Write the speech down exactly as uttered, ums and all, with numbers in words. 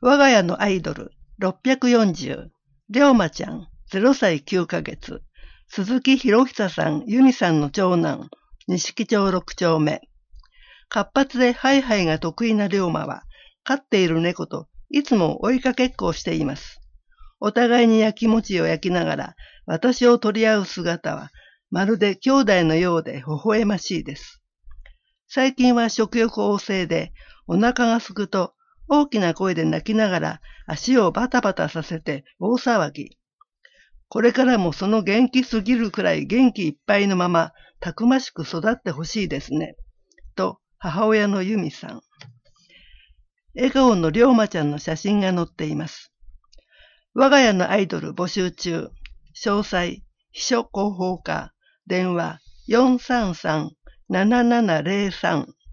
我が家のアイドルろっぴゃくよんじゅう、りょうまちゃんゼロさいきゅうかげつ、鈴木博久さん、由美さんの長男、錦町ろく丁目。活発でハイハイが得意な龍馬は、飼っている猫といつも追いかけっこをしています。お互いに焼き餅を焼きながら、私を取り合う姿は、まるで兄弟のようで微笑ましいです。最近は食欲旺盛で、お腹がすくと大きな声で泣きながら足をバタバタさせて大騒ぎ。これからもその元気すぎるくらい元気いっぱいのまま、たくましく育ってほしいですね。と、母親の由美さん。笑顔の龍馬ちゃんの写真が載っています。我が家のアイドル募集中。詳細、秘書広報課、電話よんさんさん ななななゼロさん